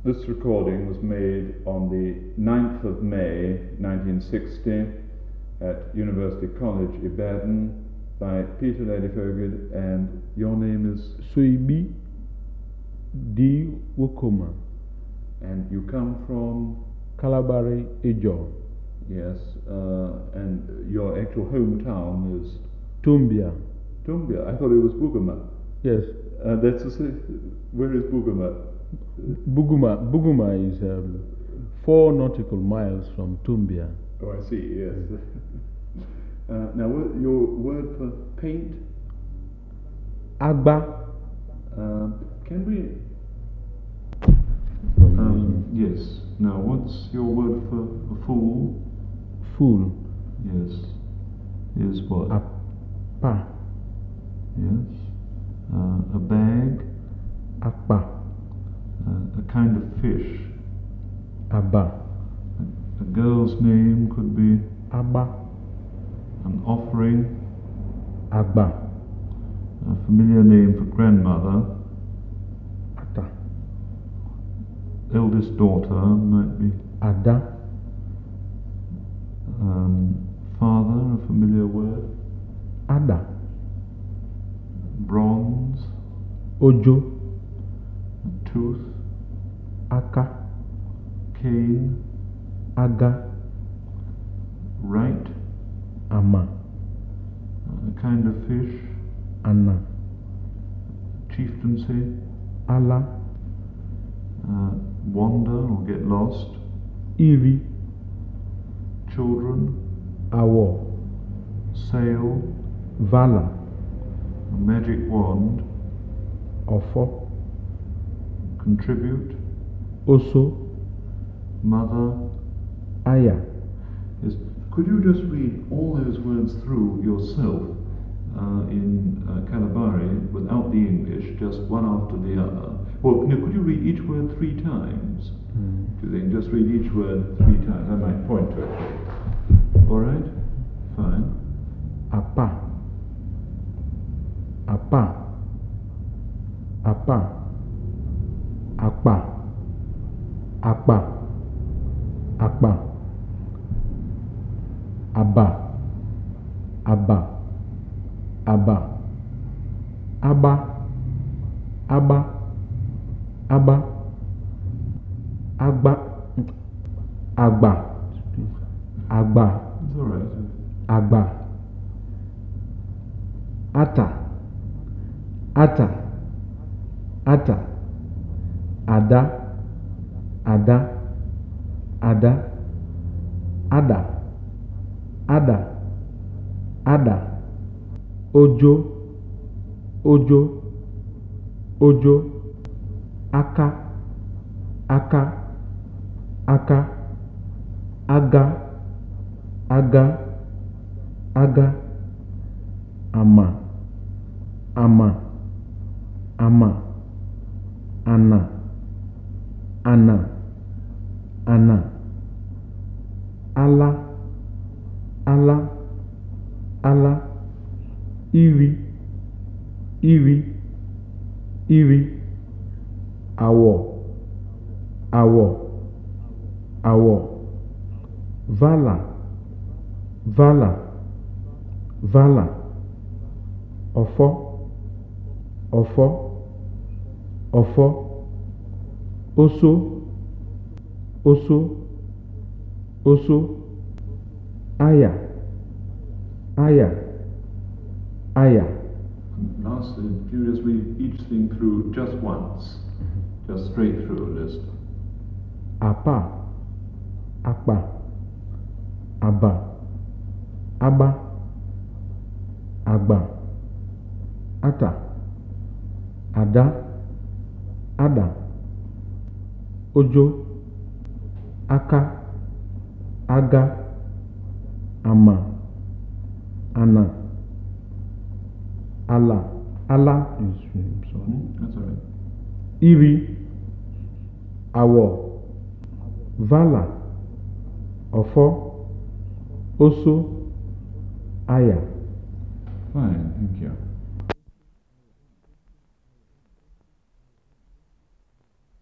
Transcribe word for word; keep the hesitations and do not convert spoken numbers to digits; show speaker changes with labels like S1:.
S1: This recording was made on the ninth of May nineteen sixty at University College Ibadan by Peter Ladefoged, and your name is?
S2: Suibi D. Wokoma.
S1: And you come from?
S2: Kalabari, Ijo.
S1: Yes, uh, and your actual hometown is?
S2: Tumbia.
S1: Tumbia? I thought it was Buguma.
S2: Yes.
S1: Uh, that's a, where is Buguma?
S2: Buguma, Buguma is um, four nautical miles from Tumbia.
S1: Oh, I see, yes. uh, now, what, your word for paint?
S2: Agba.
S1: Um, can we? Um, yes. Now, what's your word for a fool?
S2: Fool.
S1: Yes. Is what?
S2: Apa.
S1: Yes. Uh, a bag.
S2: Akpa.
S1: Uh, a kind of fish.
S2: Aba.
S1: A, a girl's name could be?
S2: Aba.
S1: An offering.
S2: Agba.
S1: A familiar name for grandmother.
S2: Ata.
S1: Eldest daughter might be?
S2: Ada.
S1: Um, father, a familiar word?
S2: Ada.
S1: Bronze.
S2: Ojo.
S1: A tooth.
S2: Aka.
S1: Cane.
S2: Aga.
S1: Right.
S2: Ama.
S1: A kind of fish.
S2: Ana.
S1: Chieftaincy.
S2: Ala.
S1: Uh, wander or get lost.
S2: Iri.
S1: Children.
S2: Awo.
S1: Sail.
S2: Vala.
S1: A magic wand.
S2: Ofo.
S1: Contribute.
S2: Oso.
S1: Mother.
S2: Aya.
S1: Yes. Could you just read all those words through yourself uh, in uh, Kalabari without the English, just one after the other? Well, no, could you read each word three times?
S2: Mm.
S1: Do you think? Just read each word three times. I might point to it. All right? Fine.
S2: Apa. Apa. Apa. Akpa. Akpa. Akpa. Aba. Aba. Aba. Aba. Aba. Aba. Agba. Agba. Agba.
S1: It's all right.
S2: Agba. Ata. Ata. Ata. Ada. Ada. Ada. Ada. Ada. Ada. Ojo. Ojo. Ojo. Aka. Aka. Aka. Aga. Aga. Aga. Ama. Ama. Ama. Ana. Ana. Ana. Ala. Ala. Ala. Iri. Iri. Iri. Awo. Awo. Awo. Vala. Vala. Vala. Ofo. Ofo. Ofo. Oso. Oso. Oso. Aya. Aya. Aya.
S1: And lastly, could you just read each thing through just once? Just straight through a list.
S2: Apa. Akpa. Aba. Aba. Agba. Ata. Ada. Ada. Ojo. Aka. Aga. Ama. Ana. Ala. Ala is sorry.
S1: Hmm? That's all right.
S2: Iri. Awo. Vala. Ofo. Oso. Aya.
S1: Fine, thank you.